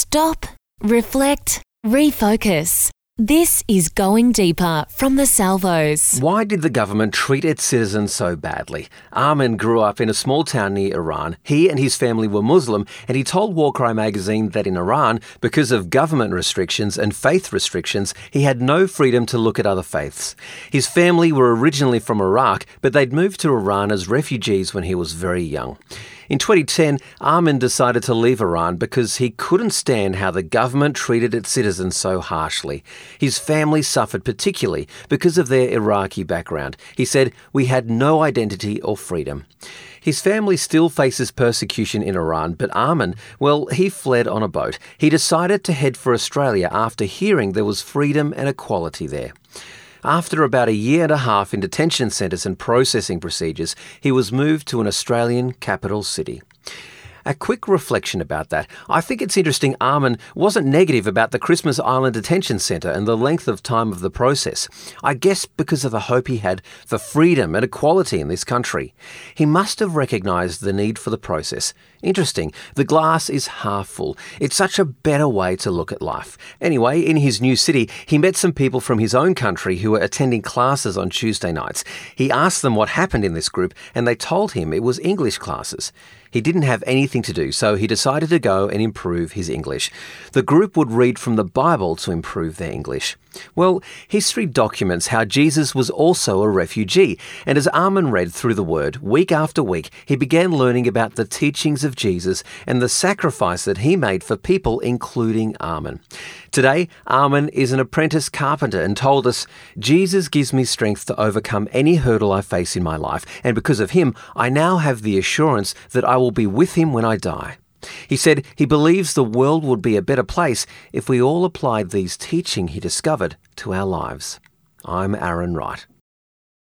Stop, reflect, refocus. This is Going Deeper from the Salvos. Why did the government treat its citizens so badly? Armin grew up in a small town near Iran. He and his family were Muslim, and he told Warcry magazine that in Iran, because of government restrictions and faith restrictions, he had no freedom to look at other faiths. His family were originally from Iraq, but they'd moved to Iran as refugees when he was very young. In 2010, Armin decided to leave Iran because he couldn't stand how the government treated its citizens so harshly. His family suffered particularly because of their Iraqi background. He said, "We had no identity or freedom." His family still faces persecution in Iran, but Armin, well, he fled on a boat. He decided to head for Australia after hearing there was freedom and equality there. After about a year and a half in detention centres and processing procedures, he was moved to an Australian capital city. A quick reflection about that. I think it's interesting Armin wasn't negative about the Christmas Island Detention Centre and the length of time of the process. I guess because of the hope he had for freedom and equality in this country. He must have recognised the need for the process. Interesting. The glass is half full. It's such a better way to look at life. Anyway, in his new city, he met some people from his own country who were attending classes on Tuesday nights. He asked them what happened in this group, and they told him it was English classes. He didn't have anything to do, so he decided to go and improve his English. The group would read from the Bible to improve their English. Well, history documents how Jesus was also a refugee, and as Armin read through the Word week after week, he began learning about the teachings of Jesus and the sacrifice that he made for people, including Armin. Today, Armin is an apprentice carpenter and told us, "Jesus gives me strength to overcome any hurdle I face in my life, and because of him, I now have the assurance that I will be with him when I die." He said he believes the world would be a better place if we all applied these teachings he discovered to our lives. I'm Aaron Wright.